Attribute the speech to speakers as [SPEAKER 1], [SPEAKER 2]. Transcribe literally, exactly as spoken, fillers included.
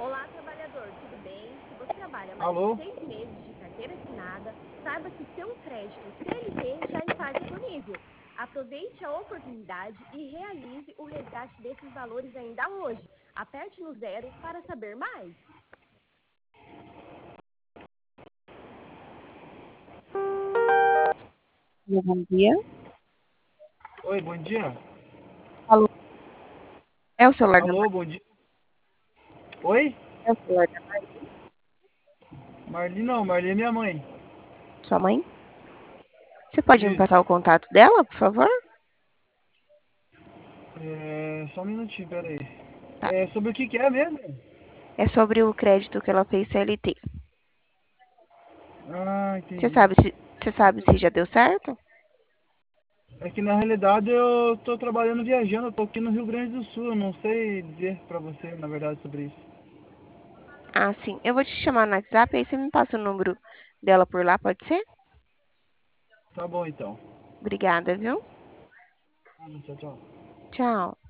[SPEAKER 1] Olá, trabalhador, tudo bem? Se você trabalha mais de
[SPEAKER 2] Alô?
[SPEAKER 1] seis meses de carteira assinada, saiba que seu crédito C L T já está disponível. Aproveite a oportunidade e realize o resgate desses valores ainda hoje. Aperte no zero para saber mais.
[SPEAKER 3] Alô, bom dia.
[SPEAKER 2] Oi, bom dia.
[SPEAKER 3] Alô, é o celular da
[SPEAKER 2] Alô, bom dia. Oi?
[SPEAKER 3] é o celular da
[SPEAKER 2] Marli não, Marli é minha mãe.
[SPEAKER 3] sua mãe? Você pode me passar
[SPEAKER 2] Isso.
[SPEAKER 3] o contato dela, por favor?
[SPEAKER 2] É, só um minutinho, pera aí.
[SPEAKER 3] Tá.
[SPEAKER 2] É, sobre o que que é mesmo?
[SPEAKER 3] É sobre o crédito que ela fez C L T.
[SPEAKER 2] Ah,
[SPEAKER 3] Você
[SPEAKER 2] entendi.
[SPEAKER 3] sabe se você sabe se já deu certo?
[SPEAKER 2] É que na realidade eu tô trabalhando viajando, eu tô aqui no Rio Grande do Sul, eu não sei dizer pra você, na verdade, sobre isso.
[SPEAKER 3] Ah, sim. Eu vou te chamar no WhatsApp, aí você me passa o número dela por lá, pode ser?
[SPEAKER 2] Tá bom então.
[SPEAKER 3] Obrigada, viu?
[SPEAKER 2] Ah, tchau, tchau.
[SPEAKER 3] Tchau.